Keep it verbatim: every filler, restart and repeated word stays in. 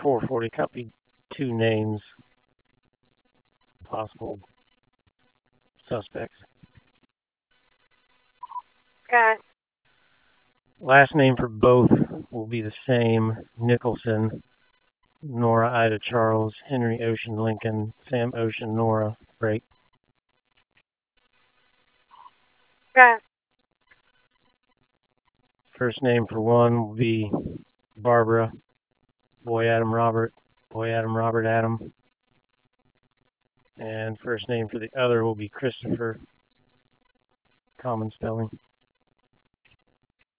four forty copied two names, possible suspects. Okay. Last name for both will be the same: Nicholson, Nora Ida Charles, Henry Ocean Lincoln, Sam Ocean Nora Break. Okay. First name for one will be Barbara, Boy Adam Robert, Boy Adam Robert Adam. And first name for the other will be Christopher, common spelling.